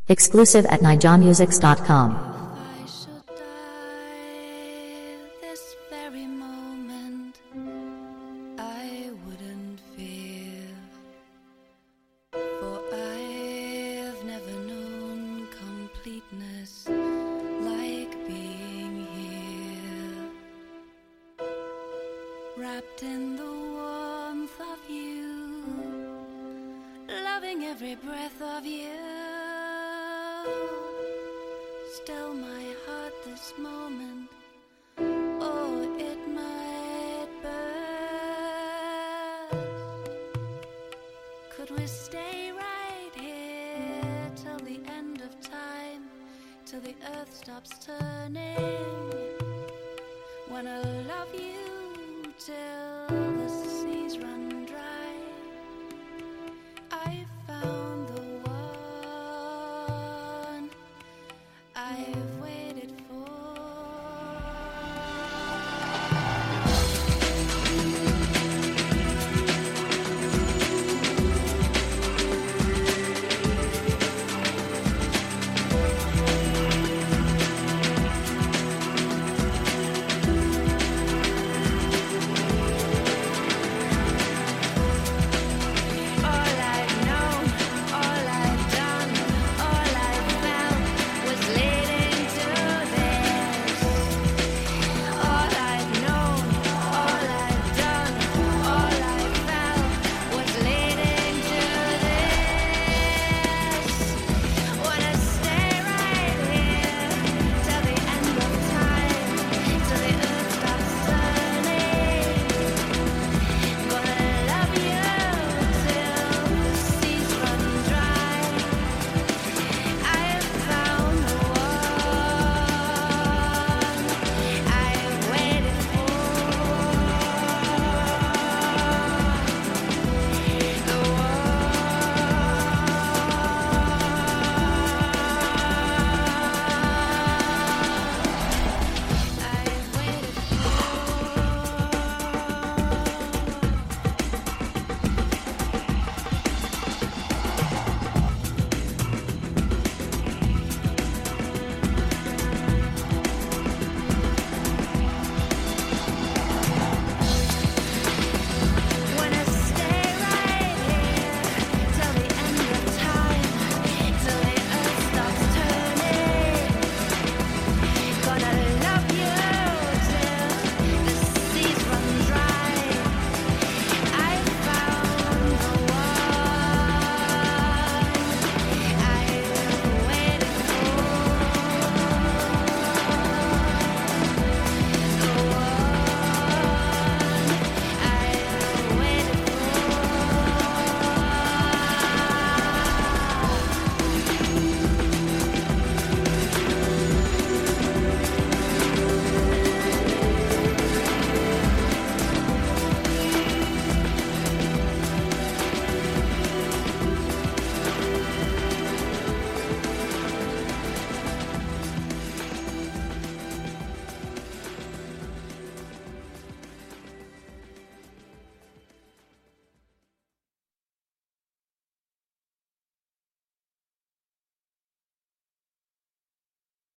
Exclusive at nijamusics.com. I should die this very moment, I wouldn't fear, for I've never known completeness like being here, wrapped in the warmth of you, loving every breath of you. Still my heart this moment, oh, it might burst. Could we stay right here till the end of time, till the earth stops turning? Wanna love you till